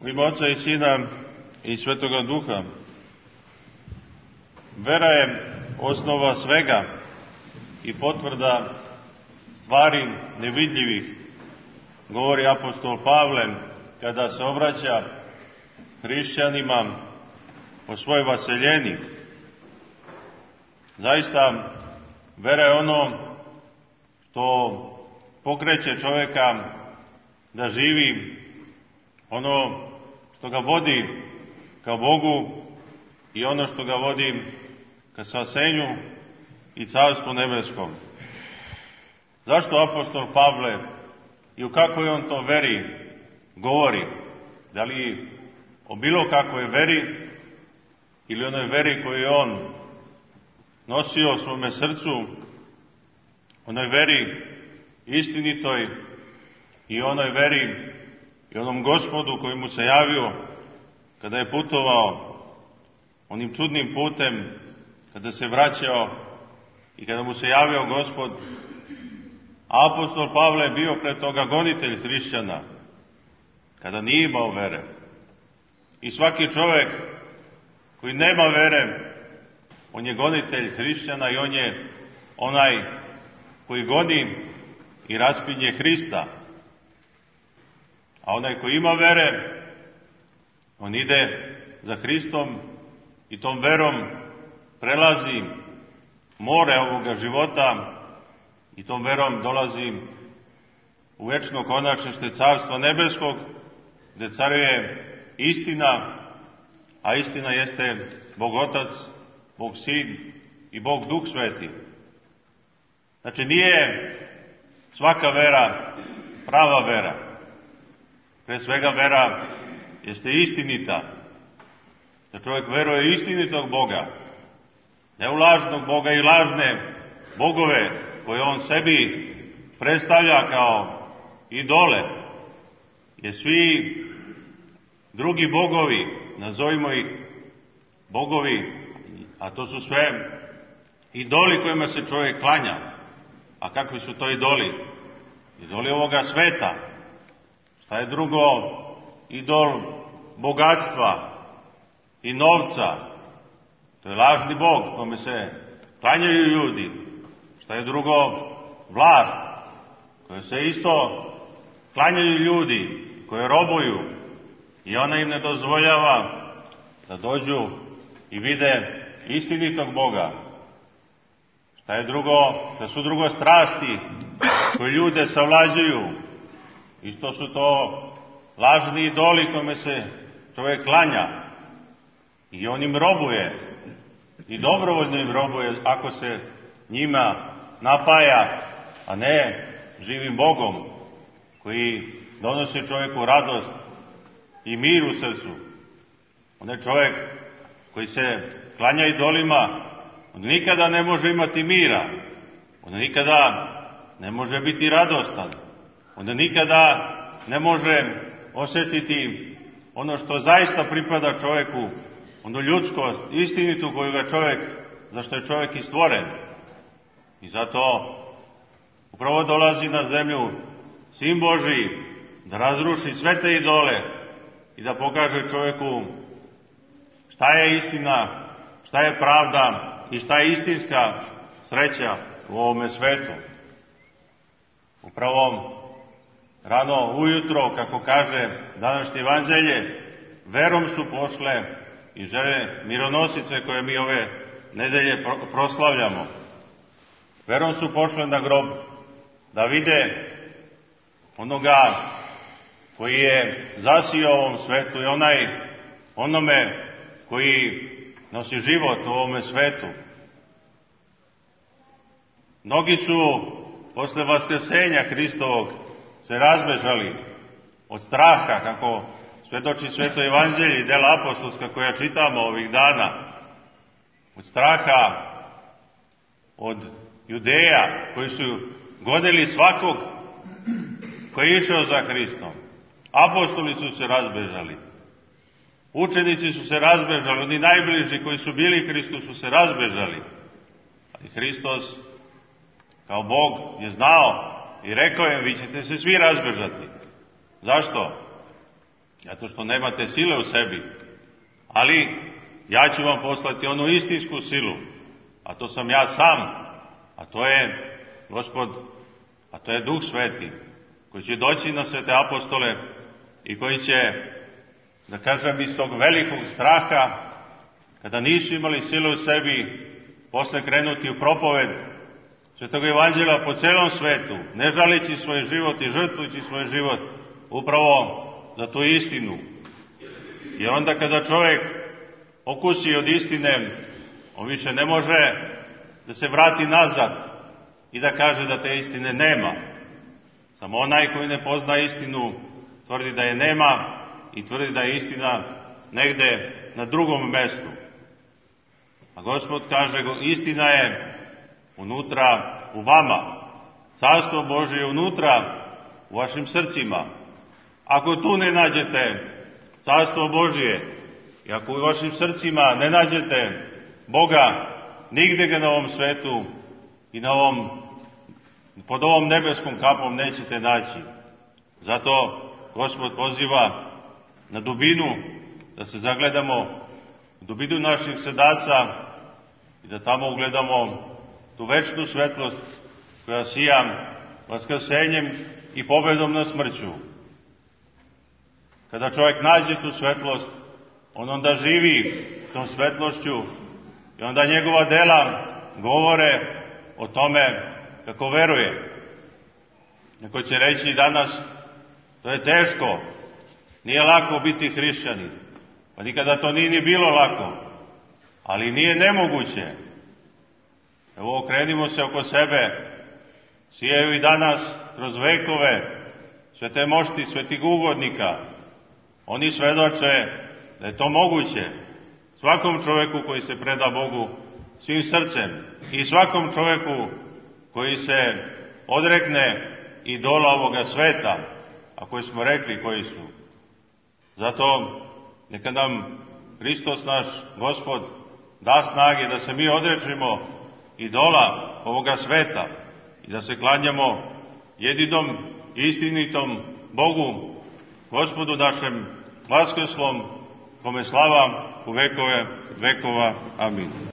U ime Oca i Sina i Svetoga Duha. Vera je osnova svega i potvrda stvari nevidljivih, govori apostol Pavle kada se obraća hrišćanima o svojoj vaseljeni. Zaista, vera je ono što pokreće čovjeka da živi, ono što ga vodi ka Bogu i ono što ga vodi ka spasenju i Carstvu nebeskom. Zašto apostol Pavle i u kakvoj on to veri govori? Da li o bilo kakvoj veri ili onoj veri koju je on nosio u svome srcu, onoj veri istinitoj i onoj veri i onom Gospodu koji mu se javio kada je putovao onim čudnim putem, kada se vraćao i kada mu se javio Gospod. Apostol Pavle je bio pred toga gonitelj hrišćana, kada nije imao vere. I svaki čovjek koji nema vere, on je gonitelj hrišćana i on je onaj koji goni i raspinje Hrista. A onaj koji ima vere, on ide za Hristom i tom verom prelazi more ovoga života i tom verom dolazi u večno konačnište Carstva nebeskog, gdje caruje istina, a istina jeste Bog Otac, Bog Sin i Bog Duh Sveti. Znači, nije svaka vera prava vera. Pre svega vera jeste istinita. Da čovjek veruje istinitog Boga, ne u lažnog Boga i lažne bogove koje on sebi predstavlja kao idole. Jer svi drugi bogovi, nazovimo ih bogovi, a to su sve idoli kojima se čovjek klanja. A kakvi su to idoli? Idoli ovoga sveta. Šta je drugo idol bogatstva i novca? To je lažni Bog kome se klanjaju ljudi. Šta je drugo vlast koje se isto klanjaju ljudi, koje robuju i ona im ne dozvoljava da dođu i vide istinitog Boga. Šta je drugo? Da su drugo strasti koje ljude savlađuju. Isto su to lažni idoli kome se čovjek klanja i on im robuje i dobrovoljno im robuje ako se njima napaja, a ne živim Bogom koji donosi čovjeku radost i mir u srcu. On je čovjek koji se klanja idolima, on nikada ne može imati mira, on nikada ne može biti radostan, on nikada ne može osjetiti ono što zaista pripada čovjeku, ono ljudskost, istinitu koju ga čovjek, za što je čovjek i stvoren. I zato upravo dolazi na zemlju Sin Božji da razruši sve te idole i da pokaže čovjeku šta je istina, šta je pravda i šta je istinska sreća u ovome svetu. Upravo rano ujutro, kako kaže današnje evanđelje, verom su pošle i žene mironosice koje mi ove nedelje proslavljamo. Verom su pošle na grob da vide onoga koji je zasio ovom svetu i onome koji nosi život u ovome svetu. Mnogi su posle vaskrsenja Hristovog se razbežali od straha, kako svedoči Sveto evanđelje i dela apostolska koja čitamo ovih dana, od straha od Judeja koji su gonili svakog koji je išao za Hristom. Apostoli su se razbežali. Učenici su se razbežali, oni najbliži koji su bili Hristu su se razbežali. Ali Hristos kao Bog je znao i rekao im, vi ćete se svi razbežati. Zašto? zato što nemate sile u sebi. Ali ja ću vam poslati onu istinsku silu, a to sam ja sam, a to je Gospod, a to je Duh Sveti, koji će doći na svete apostole i koji će, da kažem, iz tog velikog straha, kada nisu imali sile u sebi, posle krenuti u propoved svetog evanđelja po celom svetu, ne žalići svoj život i žrtvujući svoj život upravo za tu istinu. Jer onda kada čovjek okusi od istine, on više ne može da se vrati nazad i da kaže da te istine nema. Samo onaj koji ne pozna istinu tvrdi da je nema i tvrdi da je istina negde na drugom mestu. A Gospod kaže, istina je unutra u vama. Carstvo Božje je unutra u vašim srcima. Ako tu ne nađete Carstvo Božje i ako u vašim srcima ne nađete Boga, nigde ga na ovom svetu i pod ovom nebeskom kapom nećete naći. Zato Gospod poziva na dubinu, da se zagledamo u dubinu naših sedaca i da tamo ugledamo tu večnu svetlost koja sija vaskrsenjem i pobedom nad smrću. Kada čovjek nađe tu svetlost, on onda živi tom svetlošću i onda njegova dela govore o tome kako veruje. Neko će reći danas, to je teško, nije lako biti hrišćanin. Pa nikada to nije ni bilo lako, ali nije nemoguće. Evo, okrenimo se oko sebe, sijaju i danas kroz vekove svete mošti, svetih ugodnika. Oni svedoče da je to moguće svakom čovjeku koji se preda Bogu svim srcem i svakom čovjeku koji se odrekne idola ovoga sveta, a koji smo rekli koji su. Zato neka nam Hristos naš Gospod da snage da se mi odrečimo idola ovoga sveta i da se klanjamo jedinom istinitom Bogu, Gospodu našem vaskrslom, kome slava u vekove vekova. Amin.